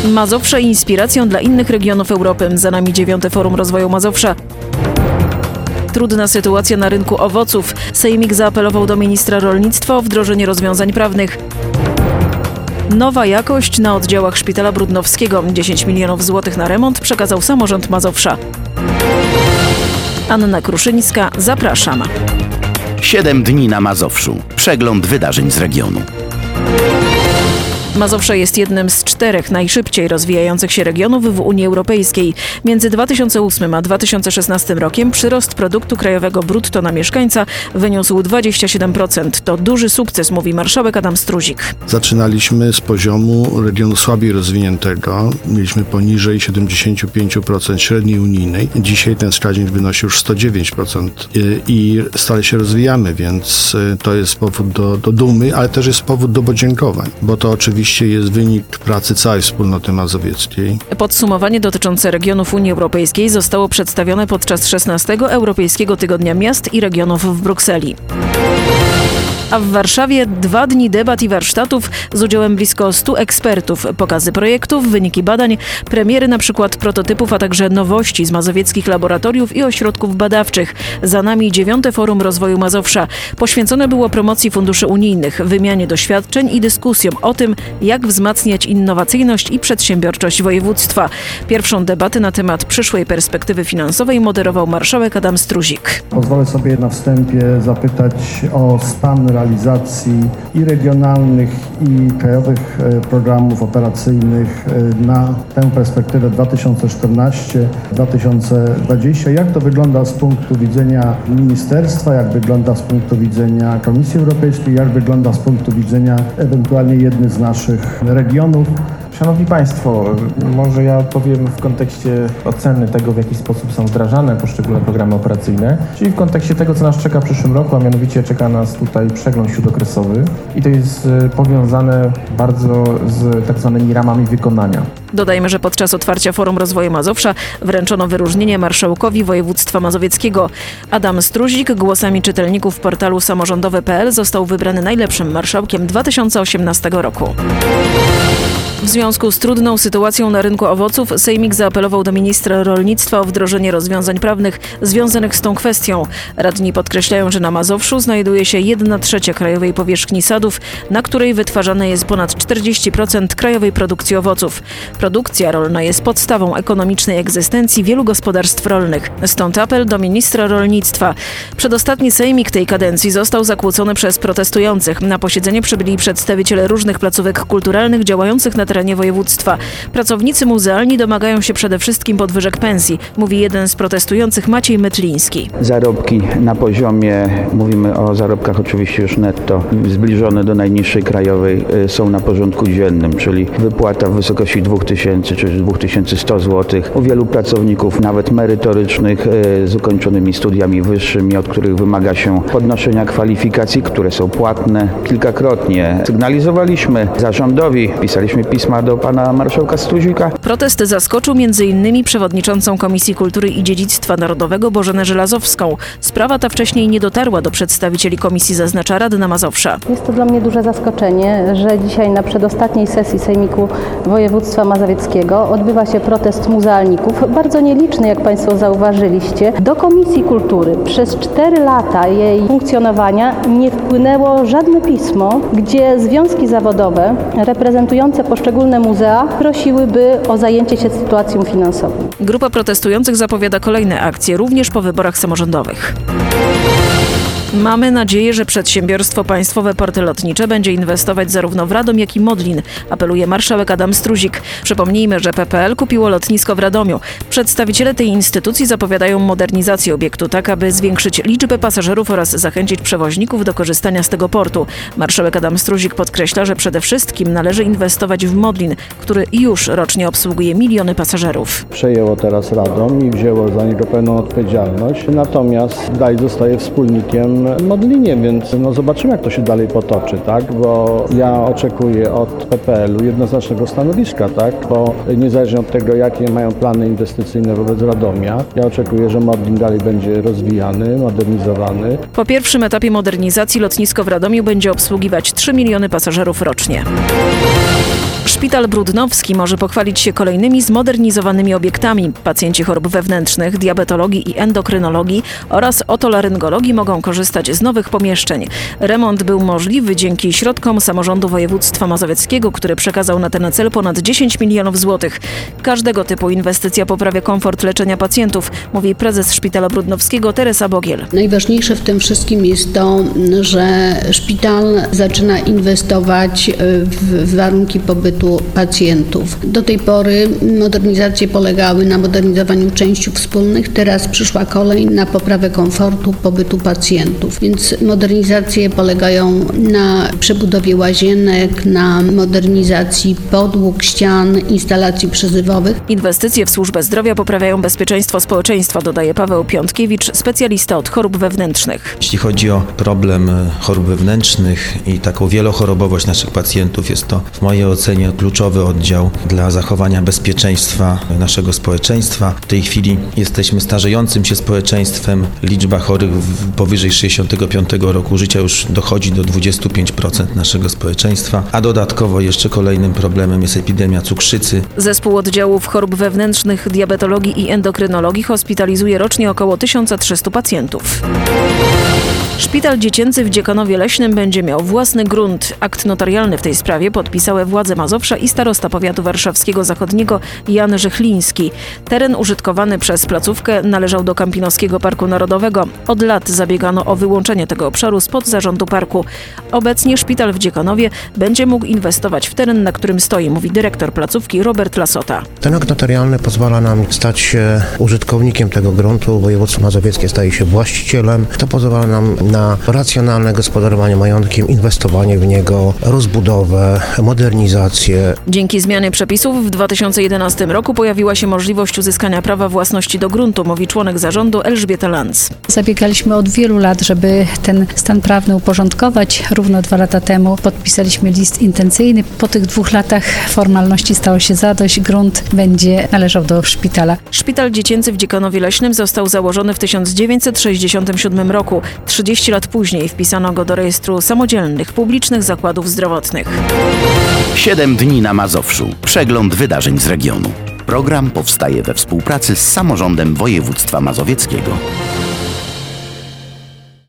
Mazowsze inspiracją dla innych regionów Europy. Za nami 9. Forum Rozwoju Mazowsza. Trudna sytuacja na rynku owoców. Sejmik zaapelował do ministra rolnictwa o wdrożenie rozwiązań prawnych. Nowa jakość na oddziałach Szpitala Brudnowskiego. 10 milionów złotych na remont przekazał samorząd Mazowsza. Anna Kruszyńska, zapraszam. 7 dni na Mazowszu. Przegląd wydarzeń z regionu. Mazowsze jest jednym z 4 najszybciej rozwijających się regionów w Unii Europejskiej. Między 2008 a 2016 rokiem przyrost produktu krajowego brutto na mieszkańca wyniósł 27%. To duży sukces, mówi marszałek Adam Struzik. Zaczynaliśmy z poziomu regionu słabiej rozwiniętego. Mieliśmy poniżej 75% średniej unijnej. Dzisiaj ten wskaźnik wynosi już 109% i stale się rozwijamy, więc to jest powód do dumy, ale też jest powód do podziękowań, bo to oczywiście jest wynik pracy całej wspólnoty mazowieckiej. Podsumowanie dotyczące regionów Unii Europejskiej zostało przedstawione podczas 16. Europejskiego Tygodnia Miast i Regionów w Brukseli. A w Warszawie 2 dni debat i warsztatów z udziałem blisko 100 ekspertów, pokazy projektów, wyniki badań, premiery np. prototypów, a także nowości z mazowieckich laboratoriów i ośrodków badawczych. Za nami 9. Forum Rozwoju Mazowsza. Poświęcone było promocji funduszy unijnych, wymianie doświadczeń i dyskusjom o tym, jak wzmacniać innowacyjność i przedsiębiorczość województwa. Pierwszą debatę na temat przyszłej perspektywy finansowej moderował marszałek Adam Struzik. Pozwolę sobie na wstępie zapytać o stan realizacji i regionalnych, i krajowych programów operacyjnych na tę perspektywę 2014-2020. Jak to wygląda z punktu widzenia ministerstwa, jak wygląda z punktu widzenia Komisji Europejskiej, jak wygląda z punktu widzenia ewentualnie jednych z naszych regionów? Szanowni Państwo, może ja powiem w kontekście oceny tego, w jaki sposób są wdrażane poszczególne programy operacyjne, czyli w kontekście tego, co nas czeka w przyszłym roku, a mianowicie czeka nas tutaj przegląd śródokresowy i to jest powiązane bardzo z tak zwanymi ramami wykonania. Dodajmy, że podczas otwarcia Forum Rozwoju Mazowsza wręczono wyróżnienie marszałkowi województwa mazowieckiego. Adam Struzik głosami czytelników portalu samorządowe.pl został wybrany najlepszym marszałkiem 2018 roku. W związku z trudną sytuacją na rynku owoców Sejmik zaapelował do ministra rolnictwa o wdrożenie rozwiązań prawnych związanych z tą kwestią. Radni podkreślają, że na Mazowszu znajduje się 1/3 krajowej powierzchni sadów, na której wytwarzane jest ponad 40% krajowej produkcji owoców. Produkcja rolna jest podstawą ekonomicznej egzystencji wielu gospodarstw rolnych. Stąd apel do ministra rolnictwa. Przedostatni Sejmik tej kadencji został zakłócony przez protestujących. Na posiedzenie przybyli przedstawiciele różnych placówek kulturalnych działających na terenie województwa. Pracownicy muzealni domagają się przede wszystkim podwyżek pensji, mówi jeden z protestujących Maciej Mytliński. Zarobki na poziomie, mówimy o zarobkach oczywiście już netto, zbliżone do najniższej krajowej, są na porządku dziennym, czyli wypłata w wysokości 2000 czy 2100 zł. U wielu pracowników, nawet merytorycznych, z ukończonymi studiami wyższymi, od których wymaga się podnoszenia kwalifikacji, które są płatne. Kilkakrotnie sygnalizowaliśmy zarządowi, pisaliśmy pisma do pana marszałka Struzika. Protest zaskoczył m.in. przewodniczącą Komisji Kultury i Dziedzictwa Narodowego Bożenę Żelazowską. Sprawa ta wcześniej nie dotarła do przedstawicieli komisji, zaznacza radna Mazowsza. Jest to dla mnie duże zaskoczenie, że dzisiaj na przedostatniej sesji Sejmiku Województwa Mazowieckiego odbywa się protest muzealników, bardzo nieliczny, jak Państwo zauważyliście. Do Komisji Kultury przez 4 lata jej funkcjonowania nie wpłynęło żadne pismo, gdzie związki zawodowe reprezentujące poszczególne muzea prosiłyby o zajęcie się sytuacją finansową. Grupa protestujących zapowiada kolejne akcje, również po wyborach samorządowych. Mamy nadzieję, że przedsiębiorstwo państwowe Porty Lotnicze będzie inwestować zarówno w Radom, jak i Modlin, apeluje marszałek Adam Struzik. Przypomnijmy, że PPL kupiło lotnisko w Radomiu. Przedstawiciele tej instytucji zapowiadają modernizację obiektu, tak aby zwiększyć liczbę pasażerów oraz zachęcić przewoźników do korzystania z tego portu. Marszałek Adam Struzik podkreśla, że przede wszystkim należy inwestować w Modlin, który już rocznie obsługuje miliony pasażerów. Przejęło teraz Radom i wzięło za niego pełną odpowiedzialność, natomiast dalej zostaje wspólnikiem Modlinie, więc zobaczymy, jak to się dalej potoczy, tak? Bo ja oczekuję od PPL-u jednoznacznego stanowiska, tak? Bo niezależnie od tego, jakie mają plany inwestycyjne wobec Radomia, ja oczekuję, że Modlin dalej będzie rozwijany, modernizowany. Po pierwszym etapie modernizacji lotnisko w Radomiu będzie obsługiwać 3 miliony pasażerów rocznie. Szpital Brudnowski może pochwalić się kolejnymi zmodernizowanymi obiektami. Pacjenci chorób wewnętrznych, diabetologii i endokrynologii oraz otolaryngologii mogą korzystać z nowych pomieszczeń. Remont był możliwy dzięki środkom Samorządu Województwa Mazowieckiego, który przekazał na ten cel ponad 10 milionów złotych. Każdego typu inwestycja poprawia komfort leczenia pacjentów, mówi prezes Szpitala Brudnowskiego Teresa Bogiel. Najważniejsze w tym wszystkim jest to, że szpital zaczyna inwestować w warunki pobytu pacjentów. Do tej pory modernizacje polegały na modernizowaniu części wspólnych, teraz przyszła kolej na poprawę komfortu pobytu pacjentów. Więc modernizacje polegają na przebudowie łazienek, na modernizacji podłóg, ścian, instalacji przezywowych. Inwestycje w służbę zdrowia poprawiają bezpieczeństwo społeczeństwa, dodaje Paweł Piątkiewicz, specjalista od chorób wewnętrznych. Jeśli chodzi o problem chorób wewnętrznych i taką wielochorobowość naszych pacjentów, jest to w mojej ocenie kluczowy oddział dla zachowania bezpieczeństwa naszego społeczeństwa. W tej chwili jesteśmy starzejącym się społeczeństwem. Liczba chorych powyżej 65 roku życia już dochodzi do 25% naszego społeczeństwa, a dodatkowo jeszcze kolejnym problemem jest epidemia cukrzycy. Zespół oddziałów chorób wewnętrznych, diabetologii i endokrynologii hospitalizuje rocznie około 1300 pacjentów. Szpital dziecięcy w Dziekanowie Leśnym będzie miał własny grunt. Akt notarialny w tej sprawie podpisały władze Mazowsza i starosta powiatu warszawskiego zachodniego Jan Żychliński. Teren użytkowany przez placówkę należał do Kampinoskiego Parku Narodowego. Od lat zabiegano o wyłączenie tego obszaru spod zarządu parku. Obecnie szpital w Dziekanowie będzie mógł inwestować w teren, na którym stoi, mówi dyrektor placówki Robert Lasota. Ten akt notarialny pozwala nam stać się użytkownikiem tego gruntu. Województwo mazowieckie staje się właścicielem. To pozwala nam na racjonalne gospodarowanie majątkiem, inwestowanie w niego, rozbudowę, modernizację. Dzięki zmianie przepisów w 2011 roku pojawiła się możliwość uzyskania prawa własności do gruntu, mówi członek zarządu Elżbieta Lanz. Zabiegaliśmy od wielu lat, żeby ten stan prawny uporządkować. Równo 2 lata temu podpisaliśmy list intencyjny. Po tych 2 latach formalności stało się zadość. Grunt będzie należał do szpitala. Szpital dziecięcy w Dziekanowie Leśnym został założony w 1967 roku. 30 lat później wpisano go do rejestru samodzielnych publicznych zakładów zdrowotnych. 7 dni na Mazowszu. Przegląd wydarzeń z regionu. Program powstaje we współpracy z Samorządem Województwa Mazowieckiego.